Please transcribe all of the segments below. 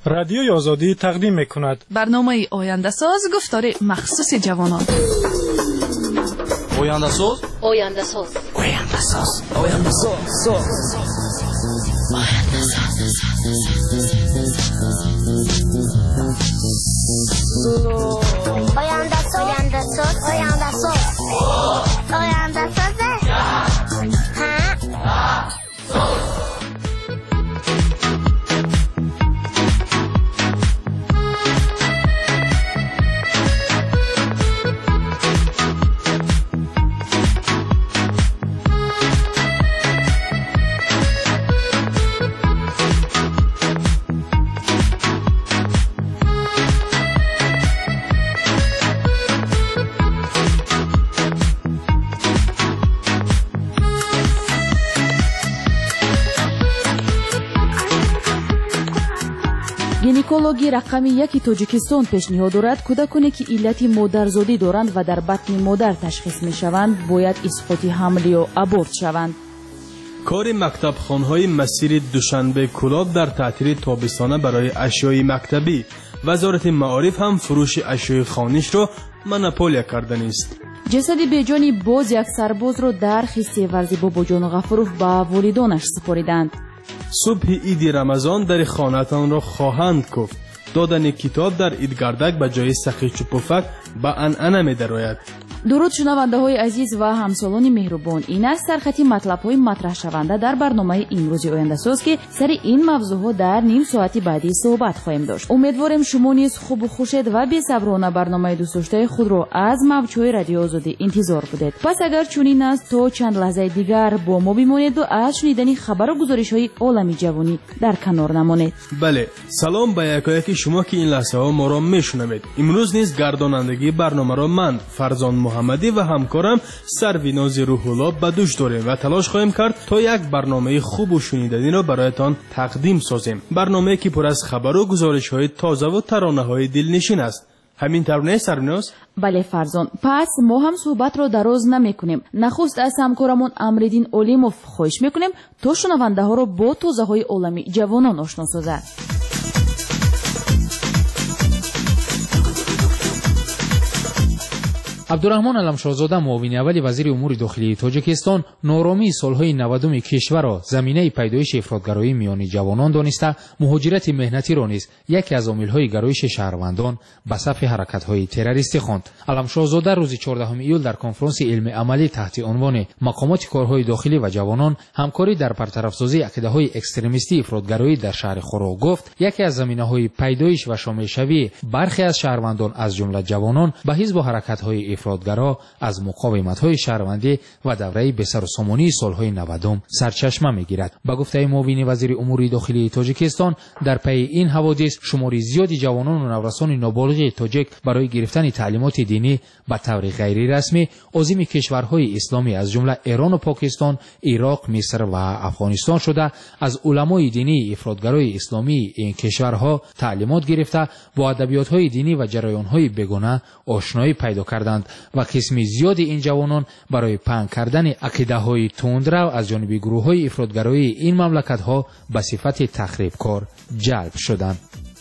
رادیوی آزادی تقدیم می‌کند. برنامه آینده ساز گفتار مخصوص جوانان. آینده ساز. آینده ساز. آینده ساز. آینده ساز. آینده ساز. آینده ساز. آینده ساز. آینده ساز. گینکولوژی رقم 1 تاجیکستان پیشنهاد دارد کودکانی که علت مادرزادی دارند و در بطن مادر تشخیص میشوند باید اسقاط حمل یا ابورت شوند. کار مکتب خانهای مسیر دوشنبه کلاب در تعطیل تابستانه برای اشیای مکتبی. وزارت معارف هم فروش اشیای خانیش را منوپولیا کردن است. جسد بیجانی باز یک سرباز را در خیسته ورزی باباجان غفوروف به والدانش سپاریدند. صبح عید رمضان در خانه‌تان را خواهند گفت. دادن کتاب در عیدگردک به جای سخی چوپفک به عنعنه می‌دراید. درود شنونده‌های عزیز و همسالان مهربان، این است سرخطی مطلب‌های مطرح شونده در برنامه امروزی آینده ساز که سر این موضوع‌ها در نیم ساعتی بعدی صحبت خواهیم داشت. امیدواریم شما نیز خوب و خوشید و بی‌صبرانه برنامه دوست داشته خود را از موج‌های رادیو آزادی انتظار بدید. پس اگر چنین است تا چند لحظه دیگر با ما بمانید و از شنیدن خبر و گزارش‌های عالمی جوانی در کنار نمانید. بله، سلام به یکایک شما که این لحظه‌ها ما را می‌شنوید. امروز نیز گردانندگی برنامه را من فرزان محمدی و همکارم سرویناز روح الله به دوش داریم و تلاش خواهیم کرد تا یک برنامه خوب و شنیدنی را برایتان تقدیم سازیم. برنامه‌ای که پر از خبر و گزارش‌های تازه و ترانه‌های دلنشین است. همین طور نه سرویناز؟ بله فرزان، پس ما هم صحبت را دراز نمی‌کنیم. نخست از همکارمون امردین اولیموف خواهش می‌کنیم تا شنونده‌ها را با تازه‌های عالمی جوانان آشنا سازد. عبدالرحمن علمشاهزاده معاون اول وزیر امور داخلی تاجیکستان نارامی سالهای 90 کشور را زمینه پیدایش افراطگرایی میان جوانان دانسته مهاجرت مهنتی را نیز یکی از عامل‌های گرایش شهروندان به صف حرکت‌های تروریستی خواند. علمشاهزاده روز 14 ایول در کنفرانس علمی عملی تحت عنوان مقامات کارهای داخلی و جوانان همکاری در برطرف‌سازی عقیده‌های اکستریمیستی افراطگرایی در شهر خورو گفت یکی از زمینه‌های پیدایش و شامل شوی برخی از شهروندان از جمله جوانان به حزب و حرکت‌های افراطگرا از مقاومت‌های شهروندی و دوره بسر و سامانی سالهای 90 سرچشمه می‌گیرد. با گفته معاون وزیر امور داخلی تاجیکستان در پی این حوادث شماری زیادی جوانان و نورسان نابالغ تاجیک برای گرفتن تعلیمات دینی به طور غیر رسمی عازم کشورهای اسلامی از جمله ایران و پاکستان، عراق، مصر و افغانستان شده از علمای دینی افراطگرای اسلامی این کشورها تعلیمات گرفته با ادبیات‌های دینی و جریان‌های بیگانه آشنایی پیدا کردند و قسمی زیادی این جوانان برای پنگ کردن عقیده‌های تندرو از جانب گروه‌های افراطگرایی این مملکت‌ها به صفت تخریبکار جلب شدند.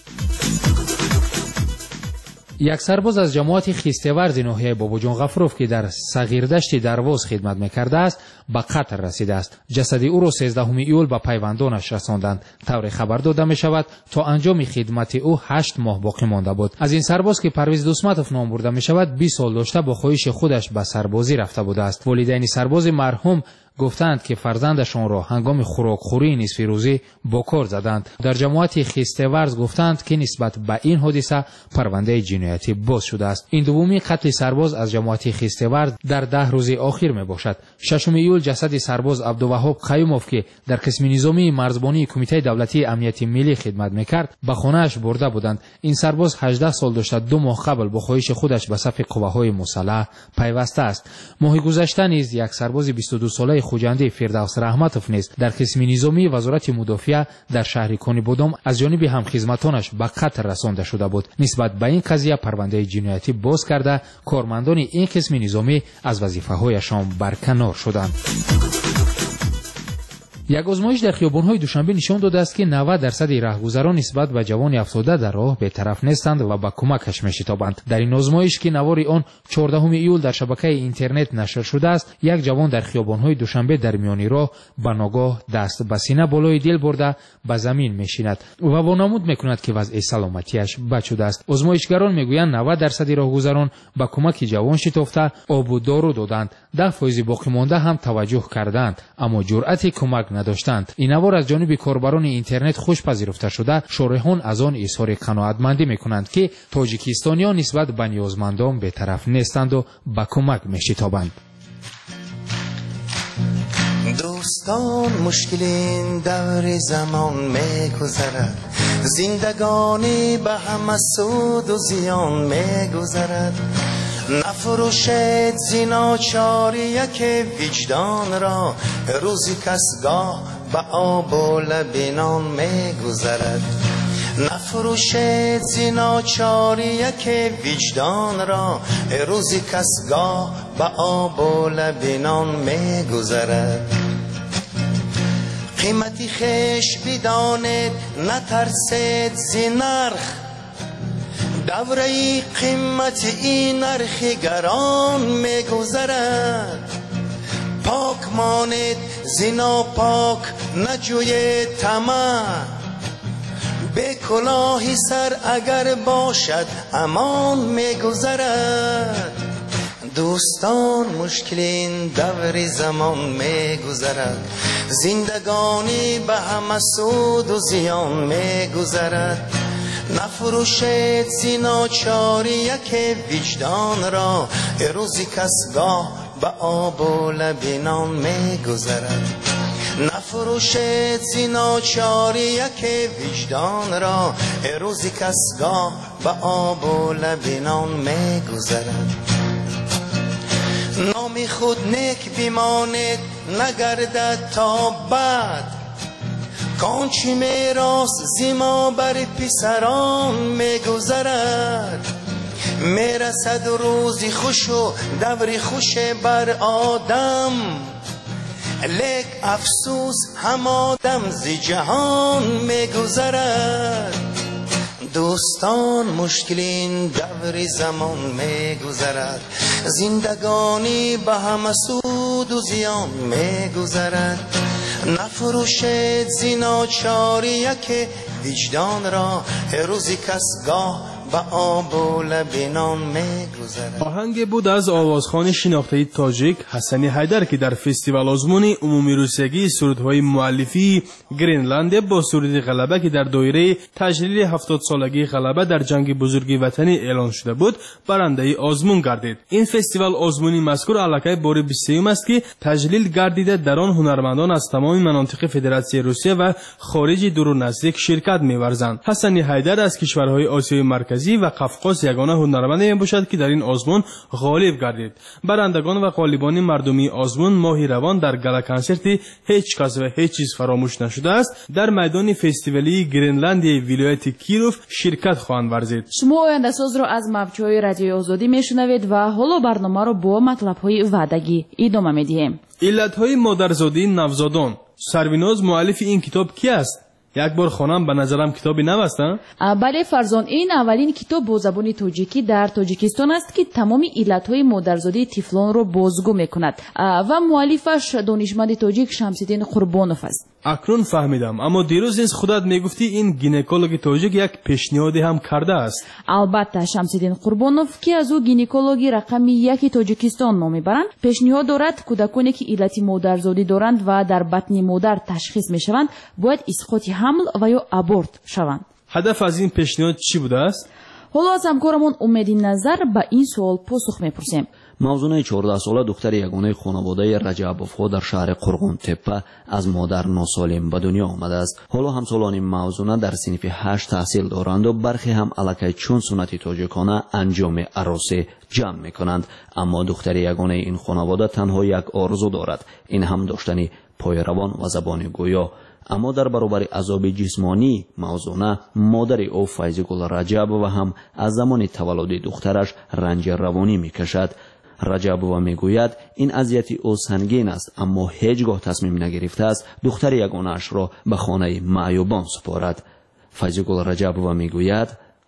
یک سرباز از جماعت خیسته‌ورز ناحیه باباجان غفوروف که در صغیردشت درواز خدمت می‌کرده است به قتل رسیده است. جسد او را 13 ایول به پیوندانش رساندند. طور خبر داده می‌شود تا انجام خدمت او 8 ماه باقی مانده بود. از این سرباز که پرویز دوسمتوف نام برده می‌شود 20 سال داشته با خواهش خودش به سربازی رفته بوده است. والدین سرباز مرحوم گفتند که فرزندشان را هنگام خوراکخوری نصف روزی با کار زدند. در جماعت خیسته‌ورز گفتند که نسبت به این حادثه پرونده جنایتی باز شده است. این دومی قتل سرباز از جماعت خیسته‌ورز در 10 روز اخیر می باشد. 6 ایول جسد سرباز عبدالوهاب قیوموف که در قسم نظامی مرزبانی کمیته دولتی امنیت ملی خدمت می‌کرد به خانه‌اش برده بودند. این سرباز 18 سال داشته 2 ماه قبل با خواهش خودش به صف قواهای مسلح پیوسته است. ماه گذشته نیز یک سرباز 22 ساله خوجنده فردوس رحمتوف نیز در قسم نظامی وزارت مدافع در شهر کونیبودم از جانب همخدمتانش به قتل رسانده شده بود. نسبت به این قضیه پرونده جنایتی باز کرده کارمندان این قسم نظامی از وظیفه‌هایشان برکنار شدند. یک آزمایش در خیابان‌های دوشنبه نشان داده است که 90% راهگذران نسبت به جوان افسرده در راه بی‌طرف نیستند و به کمکش می‌شتابند. در این آزمایش که نوار آن 14 ایول در شبکه اینترنت نشر شده است، یک جوان در خیابان‌های دوشنبه در میان راه به ناگاه دست به سینه بالای دل برده به زمین می‌شیند و وانمود می‌کند که وضع سلامتیش بد شده است. آزمایشگران می‌گویند 90% راهگذران به کمک جوان شتافته آب و دارو دادند. 10% باقی مانده هم توجه کردند اما جرأت کمک نداشتند. این نوار از جانب کاربران اینترنت خوش پذیرفته شده. شارحان از آن اظهار قناعتمندی می‌کنند که تاجیکستانیان نسبت به نیازمندان بی‌طرف نیستند و به کمک می‌شتابند. دوستان مشکلین دور زمان میگذرد، زندگانی به همه سود و زیان میگذرد. نفروشید زیناچاری یک وجدان را، روزی کسگاه به آب و لبنان میگذرد. نفروشید زیناچاری یک وجدان را، روزی کسگاه به آب و لبنان میگذرد. قیمتی خیش بدانید، نترسید زینرخ، دوره قیمت این نرخ گران میگذرد. پاک مانید زینا پاک، نجوید طمع، به کلاهی سر اگر باشد امان میگذرد. دوستان مشکلین دور زمان میگذرد، زندگانی به همه سود و زیان میگذرد. نفروشید زیناچاری یک وجدان را، روزی کسگاه به آب و لبنان میگذرد. نفروشید زیناچاری یک وجدان را، روزی کسگاه به آب و لبنان میگذرد. نام خود نیک بیمانید، نگردد تا بعد، کانچی میراث زیما بر پسران میگذرد. میرسد روزی خوش و دوری خوش بر آدم، لیک افسوس هم آدم زی جهان میگذرد. دوستان مشکلین دور زمان میگذرد، زندگانی به همه سود و زیان میگذرد. نفروشید زیناچاری یک وجدان را، روزی کسگاه به آب و لبنان میگذرد. آهنگ بود از آوازخوان شناخته تاجیک حسنی حیدر که در فستیوال آزمون عمومی روسیگی سرودهای مؤلفی گرینلند با سرود غلبه که در دایره تجلیل 70 سالگی غلبه در جنگ بزرگ وطنی اعلان شده بود برنده آزمون گردید. این فستیوال آزمونی مذکور الکی بار 20 است که تجلیل گردیده. در آن هنرمندان از تمام مناطق فدراسیون روسیه و خارج دور و نزدیک شرکت می‌ورزند. حسنی حیدر از کشورهای آسیای مرکزی و قفقاز یگانه هنرمند میباشد که در این آزمون غالب گردید. برندگان و غالبان مردمی آزمون ماه روان در گالا کنسرت هیچ کس و هیچ چیز فراموش نشده است در میدان فستیوالی گرینلندی ولایت کیروف شرکت خواهند ورزید. شما آینده ساز را از موج‌های رادیوی آزادی میشنوید و حالا برنامه را با مطلب‌های وعدگی ادامه میدیم. علت‌های مادرزادی نوزادان. سرویناز مؤلف این کتاب کی است؟ یک بار خوانم به نظرم کتابی نو است. بله فرزان، این اولین کتاب با زبان تاجیکی در تاجیکستان است که تمام علت‌های مادرزادی طفلان را بازگو می‌کند و مؤلفش دانشمند تاجیک شمس‌الدین قربانوف است. اکنون فهمیدم، اما دیروز نیز خودت میگفتی این گینکولوگ تاجیک یک پیشنهادی هم کرده است. البته شمس‌الدین قربانوف که از او گینکولوگی رقم 1 تاجیکستان نام میبرند پیشنهاد دارد کودکانی که علت مادرزادی دارند و در بطن مادر تشخیص میشوند باید اسقاط حمل و یا ابورت شوند. هدف از این پیشنهاد چی بوده است؟ حالا از همکارمون امیدی نظر به این سوال پاسخ میپرسیم. موضوع 14 ساله دختر یگانه خانواده رجبوف‌ها در شهر قرغون تپه از مادر ناسالم به دنیا آمده است. حالا همسالان موضوع در صنف 8 تحصیل دارند و برخی هم الکی چون سنت تاجیکانه انجام عروسی جمع میکنند. اما دختر یگانه این خانواده تنها یک آرزو دارد، این هم داشتن پایروان و زبان گویا. اما در برابر عذاب جسمانی موضوع مادر او فیضگل رجب و هم از زمان تولد دخترش رنج روانی میکشد. раҷабова мегӯяд ин азияти ӯ сангин аст, аммо ҳеҷ гоҳ тасмим нагирифтааст духтари ягонаашро ба хонаи маъюбон супорад. файзигул раҷабова мегӯяд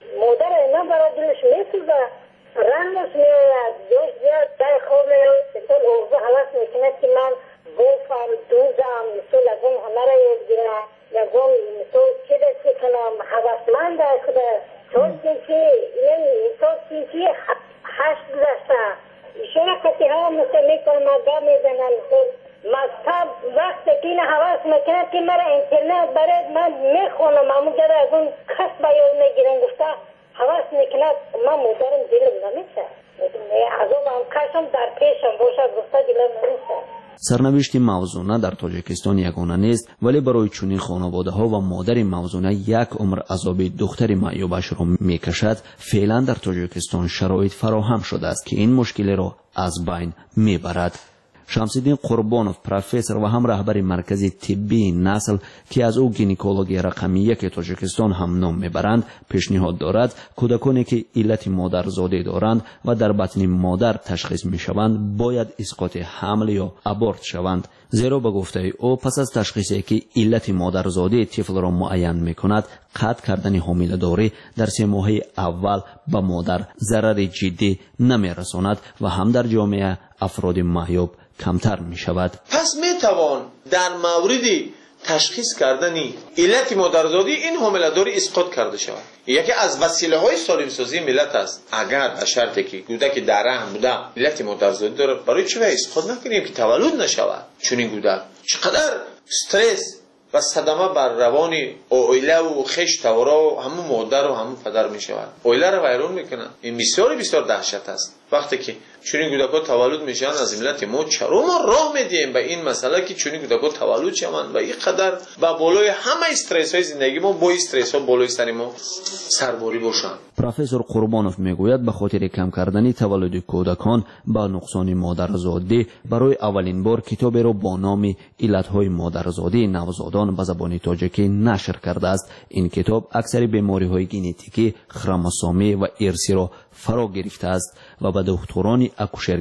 сарнавишти мавзуна дар тоҷикистон ягона нест, вале барои чунин хонаводаҳо ва модари мавзуна як умр азоби духтари маъюбашро мекашад, феълан дар тоҷикистон шароит фароҳам шудааст ки ин мушкилиро аз байн мебарад. шамсиддин қурбонов, профессор ва ҳам раҳбари маркази тиббии насл ки аз ӯ гинекологи рақами 1 тоҷикистон ҳам ном мебаранд, пешниҳод дорад кӯдаконе ки иллати модарзодӣ доранд ва дар батни модар ташхис мешаванд бояд исқоти ҳамл ё аборт шаванд, зеро ба гуфтаи ӯ пас аз ташхисе ки иллати модарзодии тифлро муайян мекунад, қатъ кардани ҳомиладорӣ дар 3 моҳаи аввал ба модар зарари ҷиддӣ намерасонад ва ҳам дар ҷомеа афроди маъюб камтар می شود. پس می توان در مورد تشخیص کردن علت مادرزادی این حامله‌داری اسقاط کرده شود. یکی از وسیله‌های سالمسازی ملت است. اگر به شرطی که کودک در رحم بوده علت مادرزادی داره، برای چه اسقاط نکنیم که تولد نشود؟ چون این کودک چقدر استرس و صدمه بر روان عائله و خشت و همون مادر و همون پدر می شود. عائله را ویران میکنه. این بسیار دهشت است. وقتی که چونین کودک‌ها تولد میشن از ملت ما چرا ما راه میدیم به این مسئله که چونین کودک‌ها تولد شوند و این قدر با بالای همه استرس‌های زندگی ما با استرس‌ها بالای سر ما سرباری باشند. پروفسور قربانوف میگوید به خاطر کم کردن تولد کودکان با نقصان مادرزادی برای اولین بار کتابی را با نام علت‌های مادرزادی نوزادان به زبان تاجیکی نشر کرده است. این کتاب اکثر بیماری‌های ژنتیکی، خروموسومی و ارثی را فرا گرفته است و به دکتران اکوشر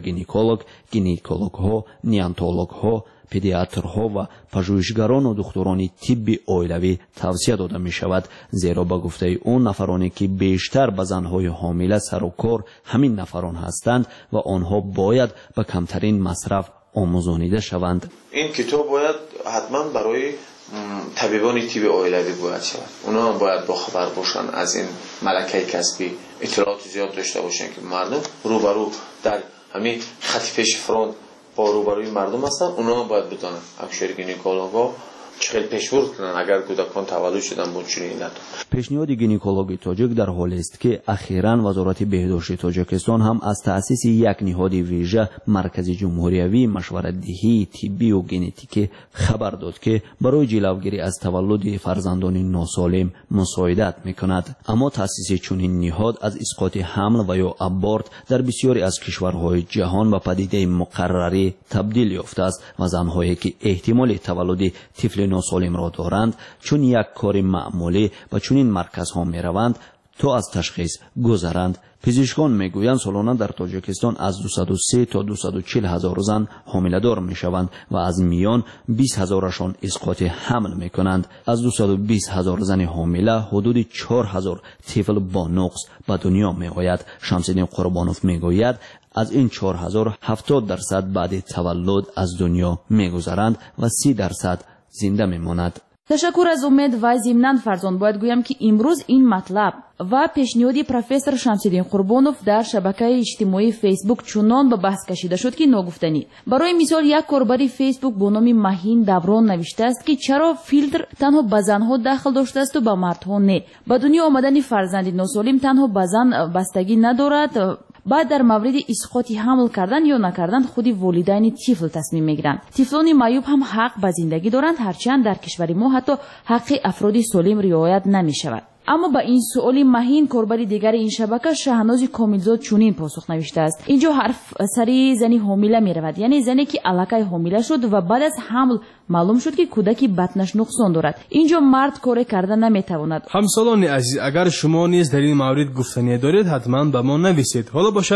گینکولوگ‌ها، نیانتولوگ‌ها، پدیاترها و پژوهشگران و دکتران طب اولیوی توصیه داده می شود، زیرا به گفته اون نفرانی که بیشتر به زنهای حامله سر و کار همین نفران هستند و آنها باید به کمترین مصرف آموزانیده شوند. این کتاب باید حتما برای طبیبان طب اولیوی باید شود. اونا هم باید با خبر باشن از این ملکه کسبی، اطلاعات زیاد داشته باشن که مردم روبرو در همین خط پیش فرانت با روبروی مردم هستن. اونا هم باید بدانن اکوشر گینکولوگ‌ها چقدر پیشبرد کنن اگر کودکان تولد شدن با چنین علت. پیشنهاد گینکولوژی تاجیک در حالی است که اخیراً وزارت بهداشت تاجیکستان هم از تأسیس یک نهاد ویژه مرکز جمهوریوی مشورت‌دهی طبی و ژنتیکی خبر داد که برای جلوگیری از تولد فرزندان ناسالم مساعدت می‌کند. اما تأسیس چنین نهاد از اسقاط حمل و یا ابورت در بسیاری از کشورهای جهان به پدیده مقرری تبدیل یافته است و زن‌هایی که احتمال تولد طفل ناسالم را دارند چون یک کار معمولی و چون این مرکزها می روند تا از تشخیص گذرند. پزشکان میگویند سالانه در تاجیکستان از 203 تا 240 هزار زن حامله‌دار میشوند و از میان 20 هزارشان اسقاط حمل میکنند. از 220 هزار زن حامله حدود 4 هزار طفل با نقص به دنیا میآید. شمس‌الدین قربانوف میگوید از این 4000 70% بعد تولد از دنیا میگذرند و 30% زنده میماند. تشکر از امید و ضمناً فرزند باید گویم که امروز این مطلب و پیشنهادی پروفسور شمس‌الدین قربانوف در شبکه اجتماعی فیسبوک چنان به بحث کشیده شد که ناگفتنی. برای مثال یک کاربر فیسبوک با نام مهین دوران نوشته است که چرا فیلتر تنها به زنها داخل داشته است و به مردها نه. به دنیا آمدن فرزند ناسالم تنها به زن بستگی ندارد. بعد در مورد اسقاط حمل کردن یا نکردن خود والدین طفل تصمیم میگیرند. طفلان معیوب هم حق به زندگی دارند، هرچند در کشور ما حتی حق افراد سالم رعایت نمی شود. اما با این سؤال مهین کاربر دیگر این شبکه شهناز کاملزاد چنین پاسخ نوشته است: اینجا حرف سری زنی حامله می رود، یعنی زنی که الکی حامله شد و بعد از حمل معلوم شد که کودکی بطنش نقصان دارد. اینجا مرد کار کردن نمی تواند. همسالان عزیز، اگر شما نیز در این مورد گفتنی دارید حتما به ما نویسید. حالا باشد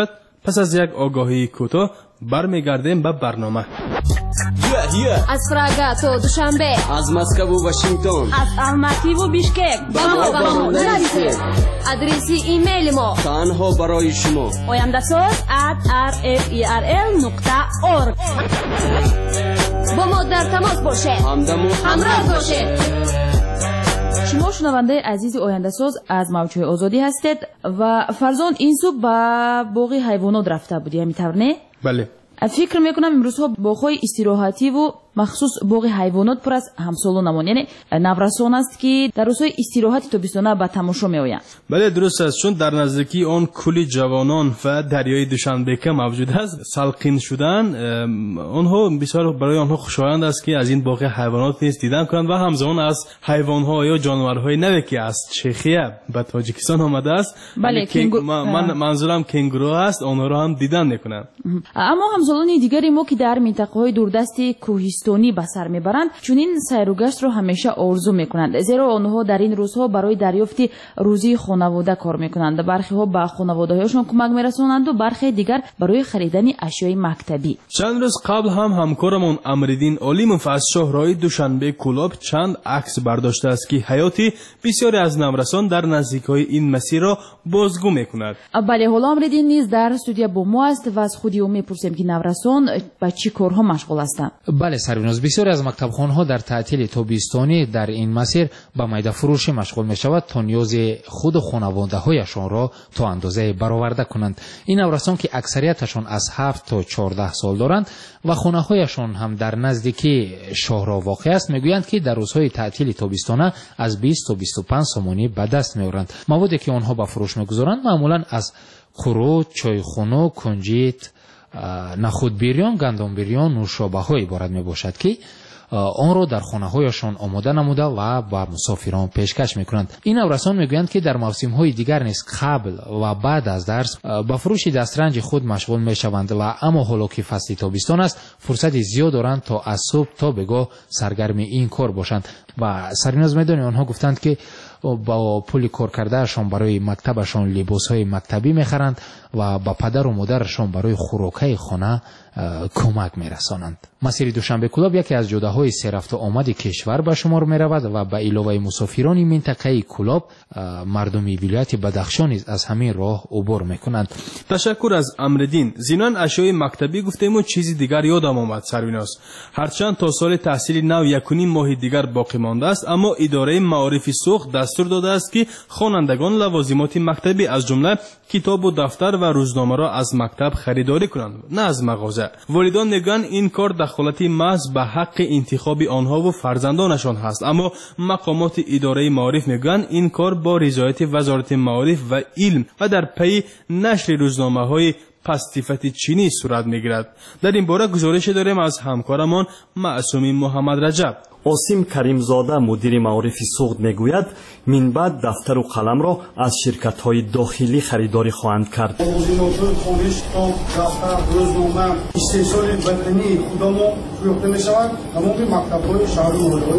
پس از یک آگاهی کوتاه برمیگردیم به برنامه. از پراگا تا دوشنبه، از مسکو و واشنگتن، از الماتی و بیشکک با ما نرسید. آدرس ایمیل ما تنها برای شما oyandasos@rferl.org. با ما در تماس باشه، همراه باشه. شما شنونده عزیز آینده ساز از موجهای آزادی هستید و فرزان این صبح به باغ حیوانات رفته بودی، همینطور نه؟ بله. فکر میکنم امروزها باغ‌های استراحتی و مخصوص باغ حیوانات پر از همسالانمان، یعنی نورسان است که در روزهای استراحت تابستانه به تماشا میآیند. بله درست است، چون در نزدیکی آن کلی جوانان و دریای دوشنبه که موجود است. سلقین شدن آنها بسیار برای آنها خوشایند است که از این باغ حیوانات نیز دیدن کنند و همزمان از حیوان‌ها یا جانورهای نوی که از چخیه به تاجیکستان آمده است. بله من منظورم کنگورو است، آنها را هم دیدن میکنند. اما همزمان دیگری ما که در منطقه‌های دوردست کوهستانی به سر میبرند چنین سیر و گشت را همیشه آرزو میکنند، زیرا آنها در این روزها برای دریافت روزی خانواده کار میکنند. برخی ها به خانواده‌هایشان کمک میرسانند و برخی دیگر برای خریدن اشیای مکتبی. چند روز قبل هم همکارمون امردین علیموف از شهرهای دوشنبه کلاب چند عکس برداشته است که حیاتی بسیاری از نورسان در نزدیک‌های این مسیر را بازگو میکند. بله، حالا امردین نیز در استودیو با ما است و از خودی او میپرسیم که نورسان با چی کارها مشغول هستند. بله سرویناز، بسیاری از مکتبخانه‌ها در تعطیل تابستانی در این مسیر به میده فروشی مشغول می‌شود تا نیاز خود و خانواده‌هایشان را تا اندازه برآورده کنند. این نورسان که اکثریتشان از 7 تا 14 سال دارند و خانه‌هایشان هم در نزدیکی شهرها واقع است، میگویند که در روزهای تعطیل تابستانه از 20 تا 25 سومانی به دست می‌آورند. موادی که آنها به فروش می‌گذارند معمولاً از قرو، چایخانه، کنجیت، نخود بیریان، گندم بیریان، نوشابه ها عبارت می باشد که آن را در خانه هایشان آماده نموده و با مسافران پیشکش می کنند. این نورسان می گویند که در موسم های دیگر نیز قبل و بعد از درس با فروش دسترنج خود مشغول می شوند و اما حالا که فصل تابستان است فرصت زیاد دارند تا از صبح تا بگاه سرگرم این کار باشند. و سریناز میدانی آنها گفتند که با پول کار کردهشان برای مکتبشان لباسهای مکتبی میخرند و با پدر و مادرشان برای خوراکهای خانه کمک میرسانند. مسیر دوشنبه کلاب یکی از جاده‌های سررفت و آمد کشور به شمار میرود و به علاوه مسافران منطقه کلاب مردمی ولایت بدخشان نیز از همین راه عبور میکنند. تشکر از امردین. زینان اشیای مکتبی گفتیم و چیزی دیگر یادم آمد سرویناس. هرچند تا سال تحصیل نو 1.5 ماه دیگر باقی مانده است، اما اداره معارف سوخت دستور داده است که خوانندگان لوازمات مکتبی از جمله کتاب و دفتر و روزنامه را از مکتب خریداری کنند، نه از مغازه. والدان میگویند این کار دخالت محض به حق انتخاب آنها و فرزندانشان هست، اما مقامات اداره معارف میگویند این کار با رضایت وزارت معارف و علم و در پی نشر روزنامه‌های پستیفت چینی صورت میگیرد. در این باره گزارش داریم از همکارمان معصومی محمد رجب. آسیم کریمزاده مدیر معارف سوخت میگوید من بعد دفتر و قلم را از شرکت‌های داخلی خریداری خواهند کرد. لوازمات خانش، کتاب، دفتر، روزنامه، استحصال بدنی خودمون فروخته میشوند تمام مکتب‌های شهر و محله‌های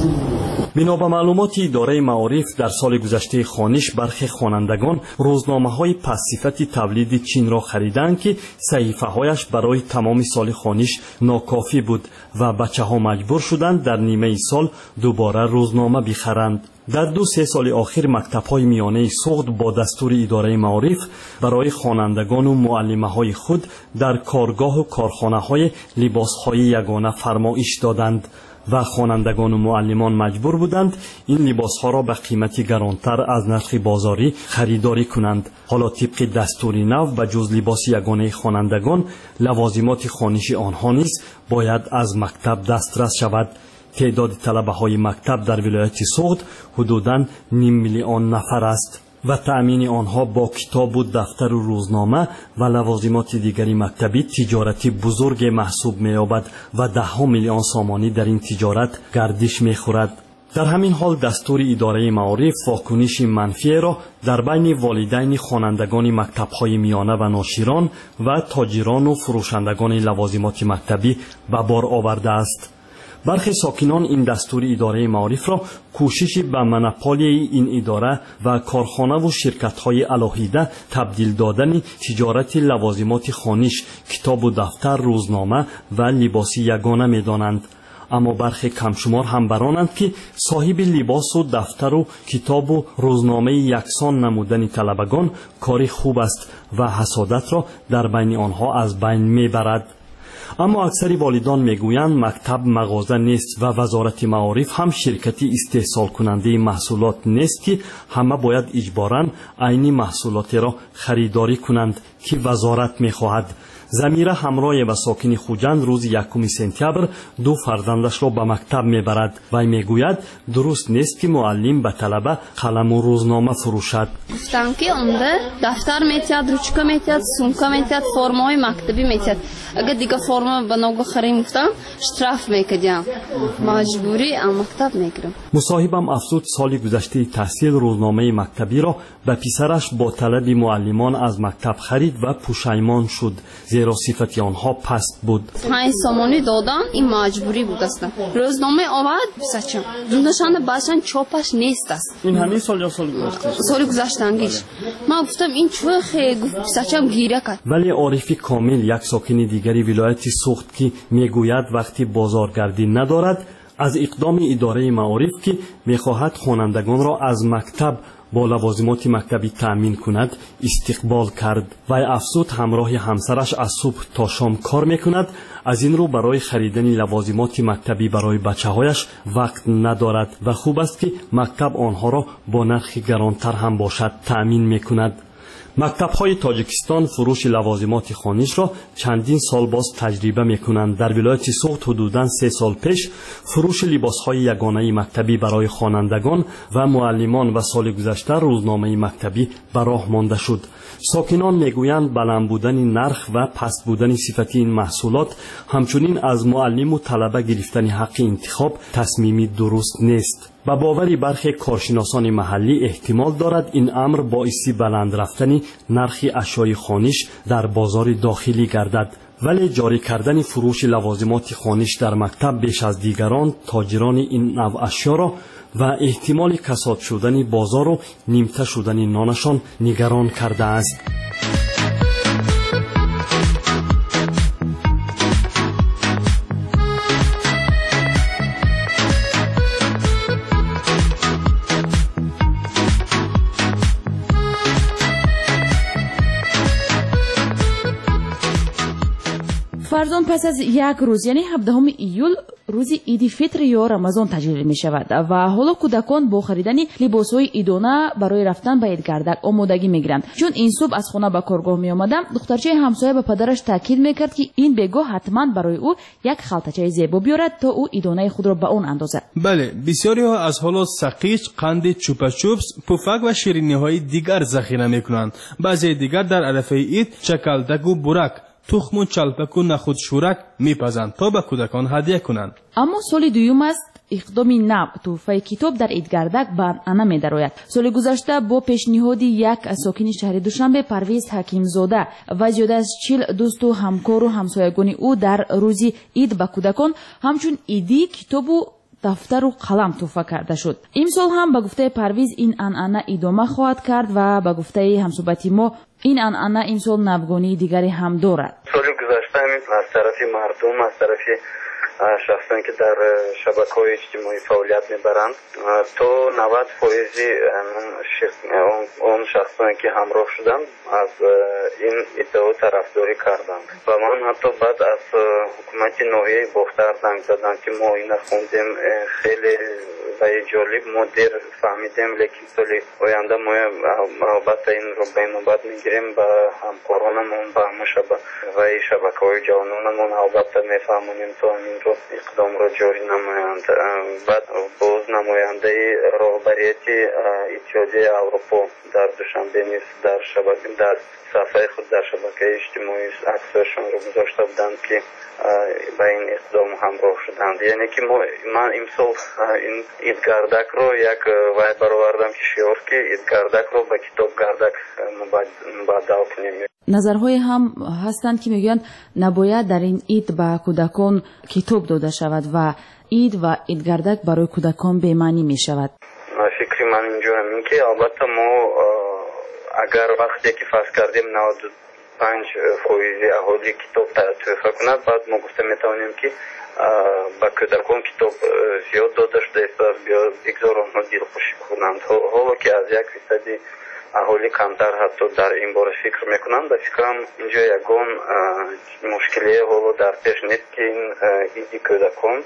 بنا به معلومات اداره معارف در سال گذشته خوانش برخی خوانندگان روزنامه‌های پس‌صفت تولید چین را خریدند که صحیفه‌هایش برای تمام سال خوانش ناکافی بود و بچه‌ها مجبور شدند در نیمه سال دوباره روزنامه بخرند. در 2-3 سال آخر مکتب‌های میانه سوخت با دستور اداره معارف برای خوانندگان و معلمه‌های خود در کارگاه و کارخانه‌های لباس‌های یگانه فرمایش دادند و خوانندگان و معلمان مجبور بودند این لباس‌ها را به قیمتی گرانتر از نرخ بازاری خریداری کنند. حالا طبق دستور نو به جز لباس یگانه خوانندگان لوازمات خوانشی آنها نیز باید از مکتب دسترس شود. تعداد طلبه‌های مکتب در ولایت سوخت حدوداً 500,000 نفر است و تأمین آنها با کتاب و دفتر و روزنامه و لوازمات دیگری مکتبی تجارتی بزرگ محسوب می‌یابد و 10 میلیون سامانی در این تجارت گردش می‌خورد. در همین حال دستور اداره معارف واکنش منفی را در بین والدین خوانندگان مکتب‌های میانه و ناشران و تاجران و فروشندگان لوازمات مکتبی به بار آورده است. برخی ساکنان این دستور اداره معارف را کوششی به منپالی این اداره و کارخانه و شرکت‌های علاهیده تبدیل دادن تجارت لوازمات خوانش، کتاب و دفتر، روزنامه و لباس یگانه می‌دانند. اما برخی کمشمار هم برانند که صاحب لباس و دفتر و کتاب و روزنامه یکسان نمودن طلبگان کاری خوب است و حسادت را در بین آنها از بین میبرد. اما اکثر والدان میگویند مکتب مغازه نیست و وزارت معارف هم شرکتی استحصال کننده محصولات نیست که همه باید اجباراً عین محصولات را خریداری کنند که وزارت میخواهد. زمیره همراه و ساکن خوجند روز 1 سپتامبر 2 فرزندش را به مکتب میبرد و میگوید درست نیست که معلم به طلبه قلم و روزنامه فروشد. گفتم که اونده دفتر میتیاد، روچکا میتیاد، سومکا میتیاد، فرمای مکتبی میتیاد. اگر دیگه فرما بنا بخریم گفتم شتراف میکردیم. مجبوری ام مکتب میگیرم. مصاحبم افزود سال گذشته تحصیل روزنامه مکتبی را به پسرش با طلب معلمان از مکتب خرید و پشیمان شد، زیرا صفت آنها پست بود. 5 سامانی دادم، این مجبوری بود است. روزنامه آورد بسچم. دونشان باشن چاپش نیست است. این همین سال یا سال گذشته؟ سال گذشته‌اش. ما گفتم این چه خیلی بسچم گیره کرد. ولی عارف کامل یک ساکن دیگری ولایت سوخت که میگوید وقتی بازارگردی ندارد از اقدام اداره معارف که میخواهد خوانندگان را از مکتب با لوازمات مکتبی تأمین کند استقبال کرد. و افزود همراه همسرش از صبح تا شام کار میکند، از این رو برای خریدن لوازمات مکتبی برای بچه‌هایش وقت ندارد و خوب است که مکتب آنها را با نرخ گرانتر هم باشد تأمین میکند. مکتب‌های تاجیکستان فروش لوازمات خوانش را چندین سال باز تجربه می‌کنند. در ولایت سوخت حدوداً 3 سال پیش فروش لباس‌های یگانه مکتبی برای خوانندگان و معلمان و سال گذشته روزنامه مکتبی به راه مانده شد. ساکنان میگویند بلند بودن نرخ و پست بودن صفتی این محصولات همچنین از معلم و طلبه گرفتن حق انتخاب تصمیمی درست نیست. با باوری برخی کارشناسان محلی احتمال دارد این امر باعث بلند رفتن نرخ اشیاء خوانش در بازار داخلی گردد. ولی جاری کردن فروش لوازمات خوانش در مکتب بیش از دیگران تاجران این نوع اشیا را و احتمال کساد شدن بازار و نیمته شدن نانشان نگران کرده است. فرزان پس از 1 روز یعنی 17 ایول روز عید فطر یا رمضان تجلیل می شود و حالا کودکان با خریدن لباس‌های عیدانه برای رفتن به عیدگردک آمادگی می گیرند. چون این صبح از خانه به کارگاه می آمدم، دخترچه همسایه به پدرش تاکید می کرد که این بگاه حتما برای او یک خلطچه زیبا بیارد تا او عیدانه خود را به آن اندازد. بله، بسیاری ها از حالا سقیچ، قند چوپا چوپس، پفک و شیرینی های دیگر ذخیره می کنند. بعضی دیگر در عرفه عید چکلدک و برک، تخم و چلپک و نخود شورک میپزند تا به کودکان هدیه کنند. اما سال دوم است اقدام نو تحفه کتاب در عیدگردک به انعامه می‌درآید. سال گذشته با پیشنهاد یک ساکن شهر دوشنبه پرویز حکیمزاده و زیاده از 40 دوست و همکار و همسایگان او در روز عید به کودکان همچون عیدی کتاب و دفتر و قلم تحفه کرده شد. امسال هم به گفته پرویز این انعامه ادامه خواهد کرد و به گفته همصحبت ما این انعامه امسال نوگانی دیگری هم دارد. سال گذشته از طرف مردم، از طرف شخصانی که در شبکه‌های اجتماعی فعالیت میبرند تا 90% اون شخصانی که همراه شدن از این ادعا طرفداری کردند و من حتی بعد از حکومت ناحیه باختر زنگ زدم که ما این خوندیم، خیلی و جالب ما دیر فهمیدیم، لیکن سال آینده ما البته این رو به نوبت میگیریم با همکارانمون و شبکه‌های جوانانمون البته میفهمونیم تا این رو اقدام را جاری نمایند. بعد باز نماینده رهبریت اتحادیه اروپا در دوشنبه نیز در صفحه خود در شبکه اجتماعی عکسشون رو گذاشته بودند که با این اقدام همراه شدند. یعنی که من امسال این ит гардакро як вай баровардам ки шиёр ки ит гардакро ба китоб гардак мубаддал кунем. назарҳое ҳам ҳастанд ки мегӯянд набояд дар ин ид ба кӯдакон китоб дода шавад ва ид ва идгардак барои кӯдакон бемаънӣ мешавад. фикри ман инҷо ҳамин ки албатта мо агар вақте ки фарз кардем 95% аҳоли китоб тӯҳфа кунад, баъд мо гуфта метавонем ки ба кӯдакон китоб зиёд дода шудааст, бигзор онҳо дилхушӣ кунанд. ҳоло ки аз 1% аҳоли камтар ҳатто дар ин бора фикр мекунанд, ба фикрам инҷо ягон мушкилие ҳоло дар пеш нест ки ин иди кӯдакон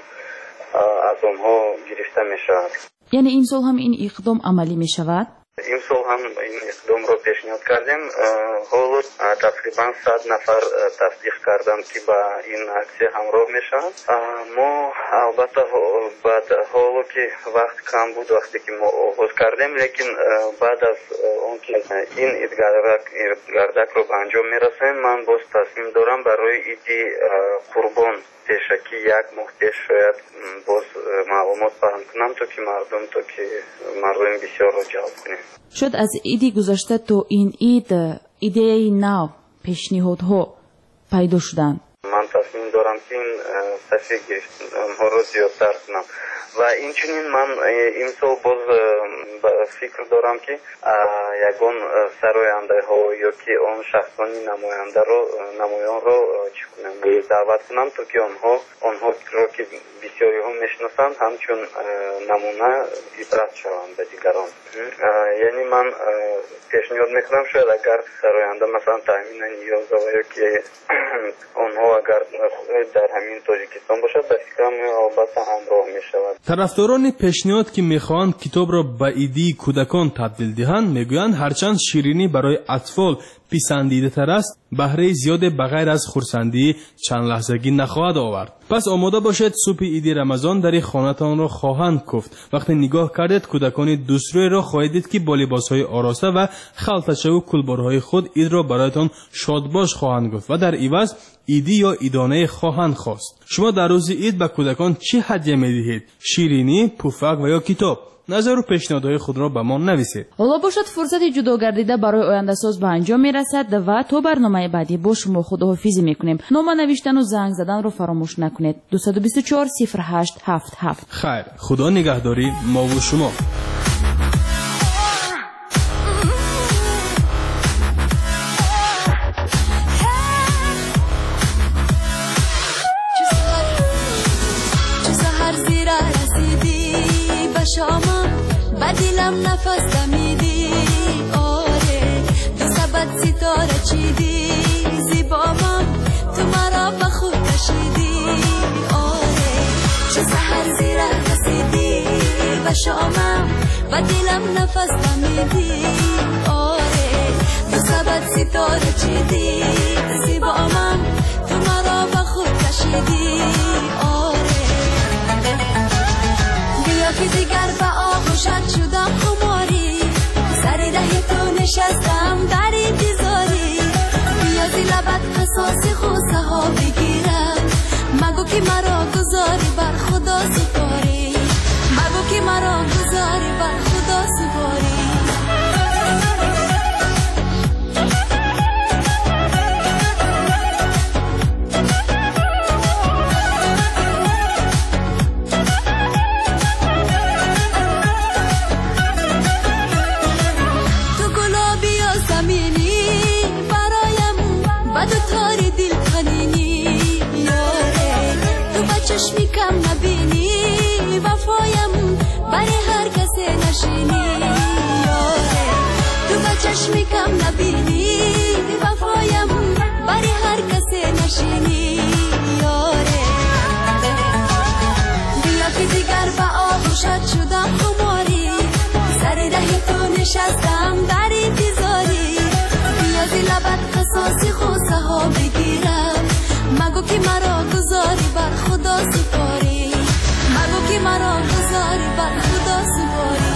аз онҳо гирифта мешавад. яъне имсол ҳам ин иқдом амалӣ мешавад? имсол ҳам ин иқдомро пешниҳод кардем. ҳоло тақрибан 100 нафар тасдиқ карданд ки ба ин аксия ҳамроҳ мешаванд. мо албатта баъд ҳоло ки вақт кам буд вақте ки мо оғоз кардем, лекин баъд аз он ки ин идгардакро ба анҷом мерасонем, ман боз тасмим дорам барои иди қурбон пешакӣ 1 моҳ пеш шояд боз маълумот паҳн кунам, то ки мардуми бисёрро ҷалб кунем. шояд аз иди гузашта то ин ид идеяи нав пешниҳодҳо пайдо шуданд. ман тасмим дорам ки ин сафи гирифтонҳоро зиёдтар кунам ва инчунин ман имсол боз фикр дорам ки ягон сарояндаҳо ё ки он шахсони намоёнро чӣ кунам даъват кунам, то ки онҳоро ки бисёриҳо мешиносанд ҳамчун намуна ибрат шаванд ба дигарон. яъне ман пешниҳод мекунам шояд агар сароянда масалан таъминан ниёзова ё ки онҳо агар дар ҳамин тоҷикистон бошад, ба фикрам албатта ҳамроҳ мешавад. тарафдорони пешниҳод ки мехоҳанд китобро ба идии кӯдакон табдил диҳанд, мегӯянд ҳарчанд ширинӣ барои атфол писандидатар аст, баҳраи зиёде ба ғайр аз хурсандӣ чандлаҳзагӣ нахоҳад овард. пас омода бошед, субҳи иди рамазон дари хонатонро хоҳанд куфт. вақте нигоҳ кардед, кӯдакони дустрӯеро хоҳед дид ки бо либосҳои ороста ва халтачаву кулборҳои худ идро бароятон шодбош хоҳанд гуфт ва дар иваз иди ё идонае хоҳанд хост. шумо дар рӯзи ид ба кӯдакон чӣ ҳадя медиҳед? ширинӣ, пуфак ва ё китоб? назару пешниҳодҳои худро ба мо нависед. ҳоло бошад фурсати ҷудогардида барои ояндасоз ба анҷом мерасад ва то барномаи баъдӣ бо шумо худоҳофизӣ мекунем. нома навиштану занг заданро фаромӯш накунед. 224 08 77. хайр, худо нигаҳдори мову шумо. شامم بدیلم نفس دمیدی آره تو سبت ستاره چیدی زیبامم تو مرا به خود کشیدی آره چه سحر زیره رسیدی به شامم بدیلم نفس دمیدی آره تو سبت ستاره چیدی زیبامم تو مرا به خود کشیدی آره که دیگر به آغوشت شدم خماری سری ره تو نشستم در انتظاری نیازی لبت قصاصی خوزه ها بگیرم مگو که مرا گذاری بر خدا سپاری مگو که مرا گذاری بر خدا سپاری چشمی کم نبینی وفایم برای هر کسی نشینی یاره تو با چشمی کم نبینی وفایم برای هر کسی نشینی یاره بیا که دیگر با آغوشت شدم خماری سر ره تو نشستم در انتظاری نیازی لبت قصاصی خوزه ها بگیرم مگو که مرا گذاری بر خدا سپاری مگو که مرا گذاری بر خدا سپاری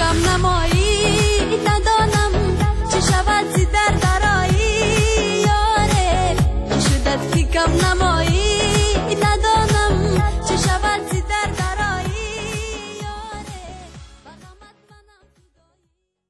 نمایی